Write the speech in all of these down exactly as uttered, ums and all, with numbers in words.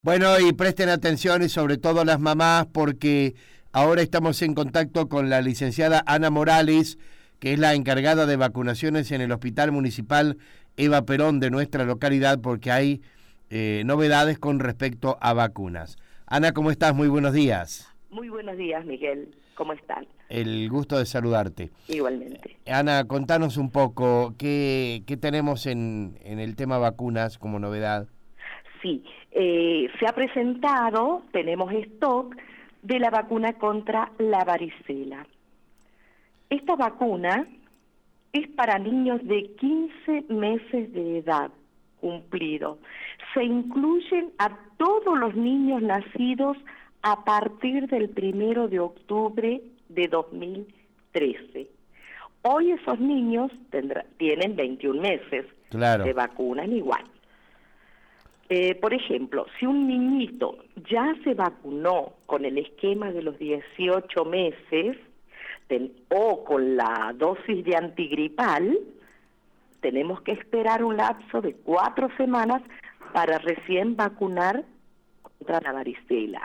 Bueno, y presten atención y sobre todo las mamás porque ahora estamos en contacto con la licenciada Ana Morales, que es la encargada de vacunaciones en el Hospital Municipal Eva Perón de nuestra localidad porque hay eh, novedades con respecto a vacunas. Ana, ¿cómo estás? Muy buenos días. Muy buenos días, Miguel. ¿Cómo están? El gusto de saludarte. Igualmente. Ana, contanos un poco, ¿qué, qué tenemos en, en el tema vacunas como novedad? Sí, eh, se ha presentado, tenemos stock, de la vacuna contra la varicela. Esta vacuna es para niños de quince meses de edad cumplido. Se incluyen a todos los niños nacidos a partir del primero de octubre de dos mil trece. Hoy esos niños tendrá, tienen veintiún meses, Claro. se vacunan igual. Eh, por ejemplo, si un niñito ya se vacunó con el esquema de los dieciocho meses ten, o con la dosis de antigripal, tenemos que esperar un lapso de cuatro semanas para recién vacunar contra la varicela.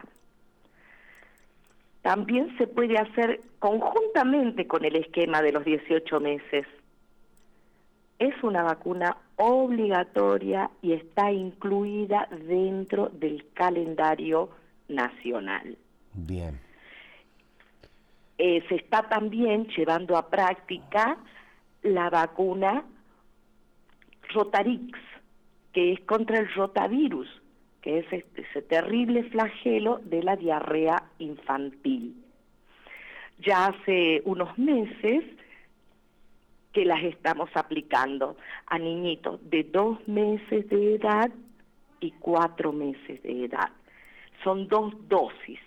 También se puede hacer conjuntamente con el esquema de los dieciocho meses. Es una vacuna obligatoria y está incluida dentro del calendario nacional. Bien. Eh, se está también llevando a práctica la vacuna Rotarix, que es contra el rotavirus, que es este, ese terrible flagelo de la diarrea infantil. Ya hace unos meses que las estamos aplicando a niñitos de dos meses de edad y cuatro meses de edad. Son dos dosis.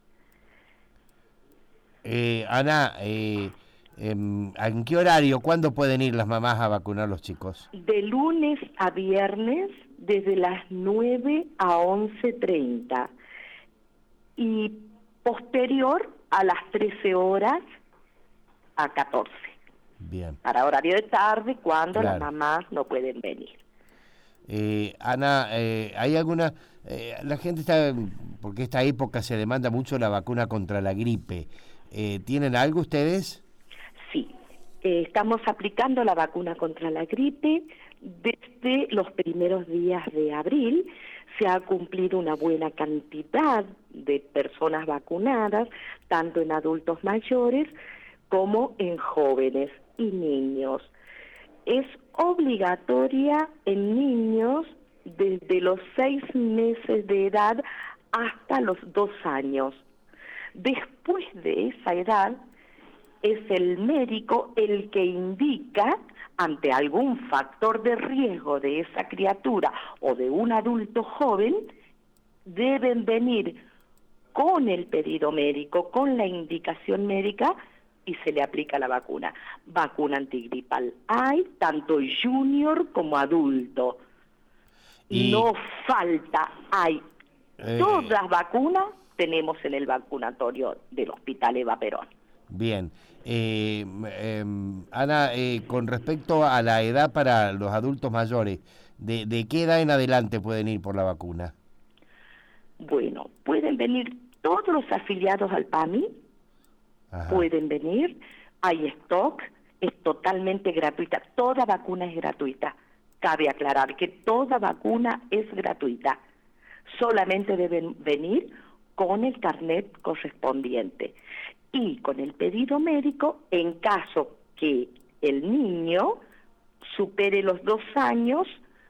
Eh, Ana, eh, eh, ¿en qué horario, cuándo pueden ir las mamás a vacunar a los chicos? De lunes a viernes, desde las nueve a once treinta. Y posterior a las trece horas a catorce. Bien. Para horario de tarde, cuando Claro. las mamás no pueden venir. Eh, Ana, eh, ¿hay alguna...? Eh, la gente está... Porque esta época se demanda mucho la vacuna contra la gripe. Eh, ¿Tienen algo ustedes? Sí, eh, estamos aplicando la vacuna contra la gripe desde los primeros días de abril. Se ha cumplido una buena cantidad de personas vacunadas, tanto en adultos mayores como en jóvenes y niños. Es obligatoria en niños desde los seis meses de edad hasta los dos años. Después de esa edad, es el médico el que indica, ante algún factor de riesgo de esa criatura o de un adulto joven, deben venir con el pedido médico, con la indicación médica, y se le aplica la vacuna. Vacuna antigripal hay, tanto junior como adulto. Y, no falta, hay. Eh, Todas las vacunas tenemos en el vacunatorio del Hospital Eva Perón. Bien. Eh, eh, Ana, eh, con respecto a la edad para los adultos mayores, ¿de, de qué edad en adelante pueden ir por la vacuna? Bueno, pueden venir todos los afiliados al P A M I, Ajá. pueden venir, hay stock, es totalmente gratuita, toda vacuna es gratuita. Cabe aclarar que toda vacuna es gratuita, solamente deben venir con el carnet correspondiente y con el pedido médico en caso que el niño supere los dos años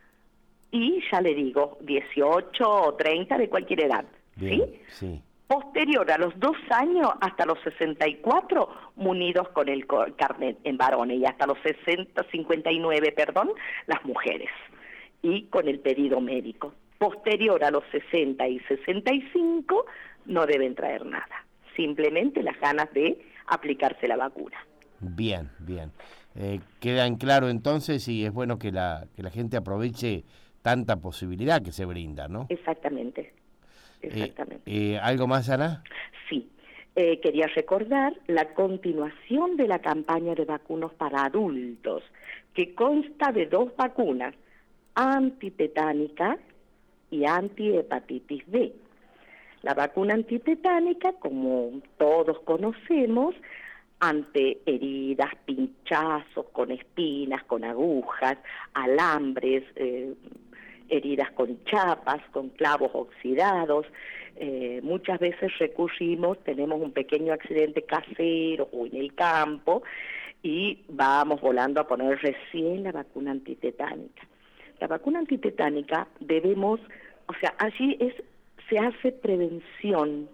y ya le digo, dieciocho o treinta de cualquier edad. Bien, ¿Sí? sí. Posterior a los dos años hasta los sesenta y cuatro, munidos con el carnet en varones, y hasta los sesenta, cincuenta y nueve, perdón, las mujeres, y con el pedido médico. Posterior a los sesenta y sesenta y cinco no deben traer nada, simplemente las ganas de aplicarse la vacuna. Bien, bien. Eh, queda en claro entonces y es bueno que la, que la gente aproveche tanta posibilidad que se brinda, ¿no? Exactamente. Exactamente. Eh, eh, ¿Algo más, Ana? Sí. Eh, quería recordar la continuación de la campaña de vacunas para adultos, que consta de dos vacunas, antitetánica y antihepatitis B. La vacuna antitetánica, como todos conocemos, ante heridas, pinchazos con espinas, con agujas, alambres, eh, heridas con chapas, con clavos oxidados. Eh, muchas veces recurrimos, tenemos un pequeño accidente casero o en el campo y vamos volando a poner recién la vacuna antitetánica. La vacuna antitetánica debemos, o sea, allí es, se hace prevención.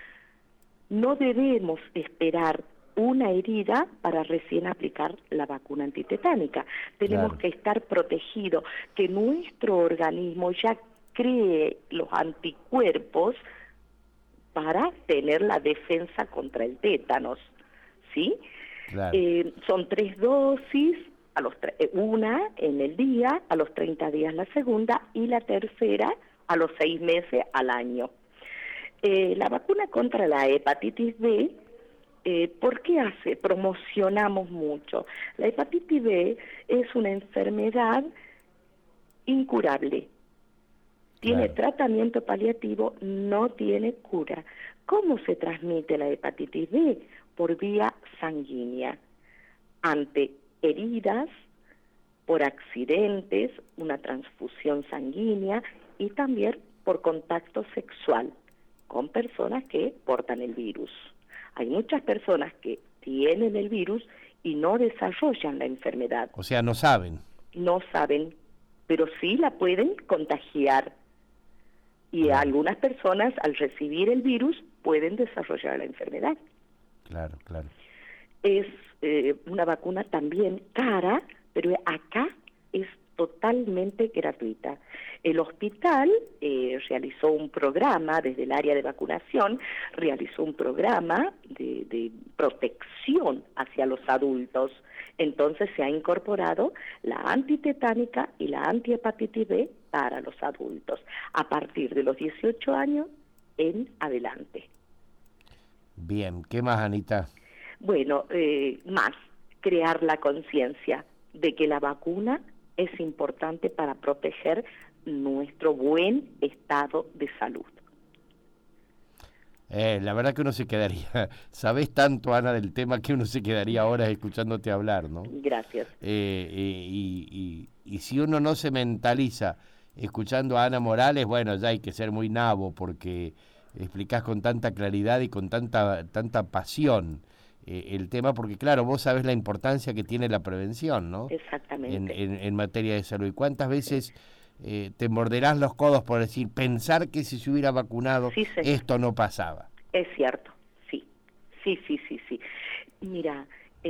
No debemos esperar una herida para recién aplicar la vacuna antitetánica. Tenemos Claro. que estar protegidos, que nuestro organismo ya cree los anticuerpos para tener la defensa contra el tétanos, ¿sí? Claro. Eh, son tres dosis, a los tre- una en el día, a los treinta días la segunda y la tercera a los seis meses al año. Eh, la vacuna contra la hepatitis B, eh, ¿por qué hace? Promocionamos mucho. La hepatitis B es una enfermedad incurable. Tiene Claro. tratamiento paliativo, no tiene cura. ¿Cómo se transmite la hepatitis B? Por vía sanguínea, ante heridas, por accidentes, una transfusión sanguínea y también por contacto sexual con personas que portan el virus. Hay muchas personas que tienen el virus y no desarrollan la enfermedad. O sea, no saben. No saben, pero sí la pueden contagiar. Y Claro. algunas personas al recibir el virus pueden desarrollar la enfermedad. Claro, claro. Es eh, una vacuna también cara, pero acá es totalmente gratuita. El hospital eh, realizó un programa desde el área de vacunación, realizó un programa de, de protección hacia los adultos. Entonces se ha incorporado la antitetánica y la antihepatitis B para los adultos, a partir de los dieciocho años en adelante. Bien, ¿qué más, Anita? Bueno, eh, más, crear la conciencia de que la vacuna es importante para proteger nuestro buen estado de salud. Eh, la verdad que uno se quedaría, sabés tanto, Ana, del tema que uno se quedaría horas escuchándote hablar, ¿no? Gracias. Eh, y, y, y si uno no se mentaliza escuchando a Ana Morales, bueno, ya hay que ser muy nabo porque explicás con tanta claridad y con tanta, tanta pasión eh, el tema, porque claro, vos sabés la importancia que tiene la prevención, ¿no? Exactamente. En, en, en materia de salud. ¿Y cuántas veces eh, te morderás los codos por decir, pensar que si se hubiera vacunado Sí, señor. esto no pasaba? Es cierto, sí, sí, sí, sí, sí. Mira,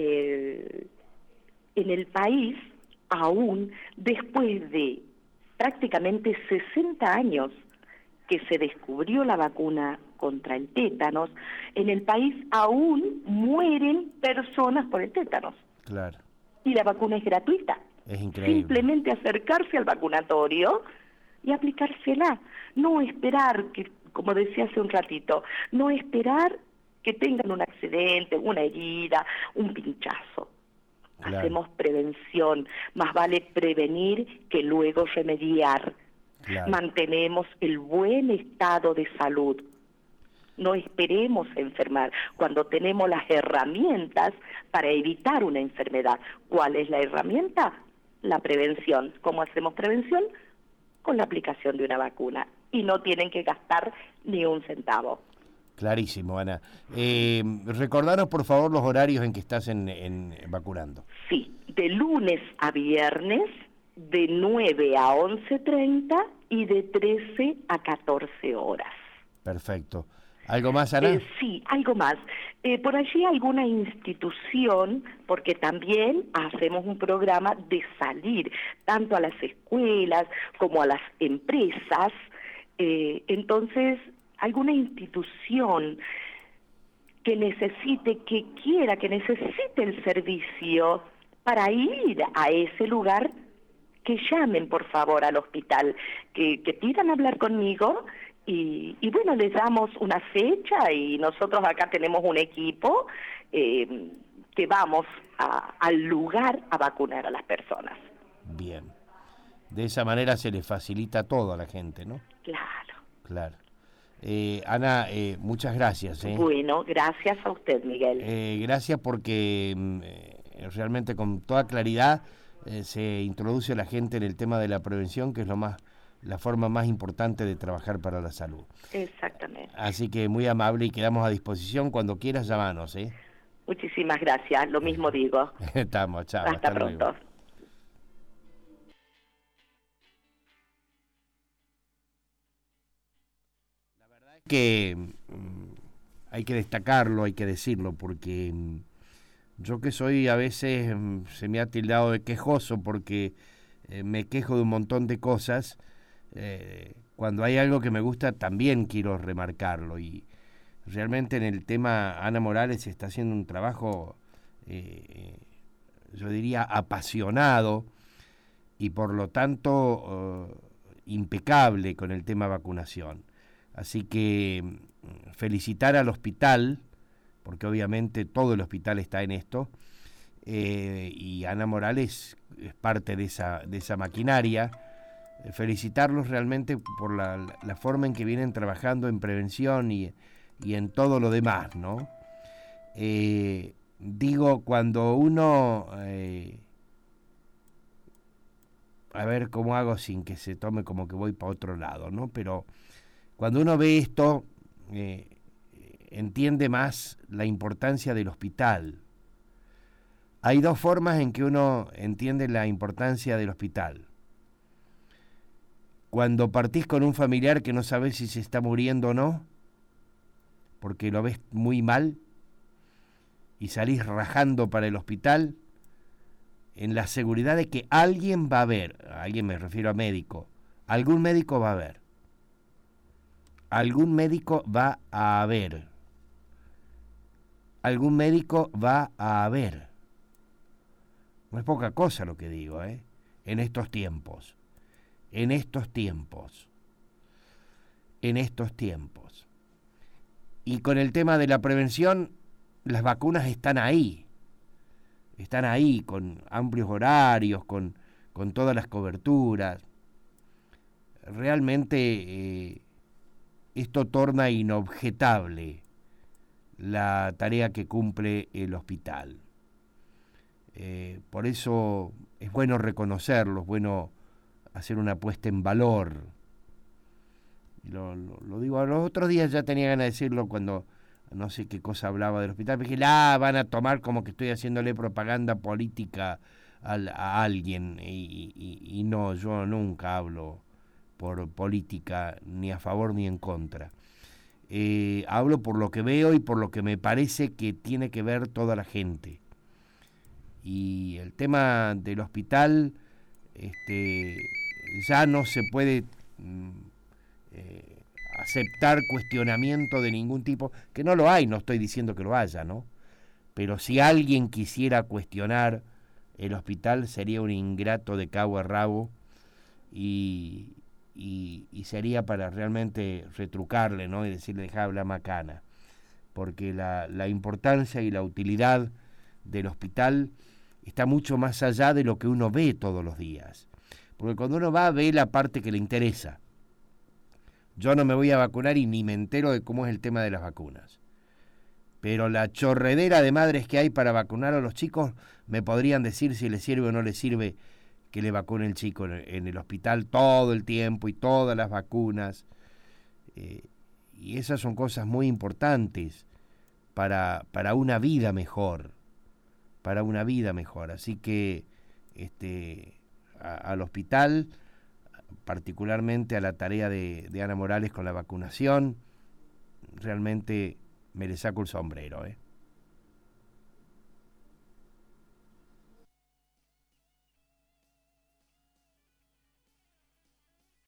eh, en el país, aún después de prácticamente sesenta años que se descubrió la vacuna contra el tétanos, en el país aún mueren personas por el tétanos. Claro. Y la vacuna es gratuita. Es increíble. Simplemente acercarse al vacunatorio y aplicársela. No esperar que, como decía hace un ratito, no esperar que tengan un accidente, una herida, un pinchazo. Claro. Hacemos prevención, más vale prevenir que luego remediar. Claro. Mantenemos el buen estado de salud. No esperemos enfermar cuando tenemos las herramientas para evitar una enfermedad. ¿Cuál es la herramienta? La prevención. ¿Cómo hacemos prevención? Con la aplicación de una vacuna. Y no tienen que gastar ni un centavo. Clarísimo, Ana. Eh, recordanos, por favor, los horarios en que estás en, en vacunando. Sí, de lunes a viernes, de nueve a once treinta y de trece a catorce horas. Perfecto. ¿Algo más, Ana? Eh, sí, algo más. Eh, por allí alguna institución, porque también hacemos un programa de salir, tanto a las escuelas como a las empresas. Eh, entonces, alguna institución que necesite, que quiera, que necesite el servicio para ir a ese lugar, que llamen por favor al hospital, que, que pidan hablar conmigo y, y bueno, les damos una fecha y nosotros acá tenemos un equipo eh, que vamos a, al lugar a vacunar a las personas. Bien. De esa manera se le facilita todo a la gente, ¿no? Claro. Claro. Eh, Ana, eh, muchas gracias. ¿eh? Bueno, gracias a usted, Miguel. Eh, gracias porque eh, realmente con toda claridad eh, se introduce a la gente en el tema de la prevención, que es lo más, la forma más importante de trabajar para la salud. Exactamente. Así que muy amable y quedamos a disposición cuando quieras llamanos. ¿eh? Muchísimas gracias, lo mismo digo. Estamos, chao. Hasta, hasta pronto. Luego. La verdad es que mm, hay que destacarlo, hay que decirlo, porque mm, yo que soy a veces, mm, se me ha tildado de quejoso porque eh, me quejo de un montón de cosas. Eh, cuando hay algo que me gusta también quiero remarcarlo, y realmente en el tema Ana Morales está haciendo un trabajo, eh, yo diría, apasionado y por lo tanto uh, impecable con el tema vacunación. Así que felicitar al hospital, porque obviamente todo el hospital está en esto, eh, y Ana Morales es parte de esa, de esa maquinaria. Felicitarlos realmente por la, la forma en que vienen trabajando en prevención y, y en todo lo demás, ¿no? Eh, digo, cuando uno... Eh, a ver cómo hago sin que se tome como que voy para otro lado, ¿no? Pero cuando uno ve esto, eh, entiende más la importancia del hospital. Hay dos formas en que uno entiende la importancia del hospital. Cuando partís con un familiar que no sabés si se está muriendo o no, porque lo ves muy mal, y salís rajando para el hospital, en la seguridad de que alguien va a ver, a alguien me refiero a médico, algún médico va a ver, algún médico va a haber, algún médico va a haber. No es poca cosa lo que digo, ¿eh? En estos tiempos. En estos tiempos, en estos tiempos. Y con el tema de la prevención, las vacunas están ahí, están ahí con amplios horarios, con, con todas las coberturas. Realmente eh, esto torna inobjetable la tarea que cumple el hospital. Eh, por eso es bueno reconocerlo, es bueno hacer una puesta en valor. Lo, lo, lo digo, a los otros días ya tenía ganas de decirlo cuando no sé qué cosa hablaba del hospital, porque la van a tomar como que estoy haciéndole propaganda política a, a alguien, y, y, y no, yo nunca hablo por política ni a favor ni en contra. Eh, hablo por lo que veo y por lo que me parece que tiene que ver toda la gente. Y el tema del hospital, este, ya no se puede eh, aceptar cuestionamiento de ningún tipo, que no lo hay, no estoy diciendo que lo haya, ¿no? Pero si alguien quisiera cuestionar el hospital, sería un ingrato de cabo a rabo, y, y, y sería para realmente retrucarle, ¿no? Y decirle, dejá hablar macana, porque la, la importancia y la utilidad del hospital está mucho más allá de lo que uno ve todos los días. Porque cuando uno va, ve la parte que le interesa. Yo no me voy a vacunar y ni me entero de cómo es el tema de las vacunas. Pero la chorredera de madres que hay para vacunar a los chicos, me podrían decir si les sirve o no les sirve que le vacune el chico en el, en el hospital todo el tiempo y todas las vacunas. Eh, y esas son cosas muy importantes para, para una vida mejor. para una vida mejor. Así que este, a, al hospital, particularmente a la tarea de, de Ana Morales con la vacunación, realmente me le saco el sombrero, ¿eh?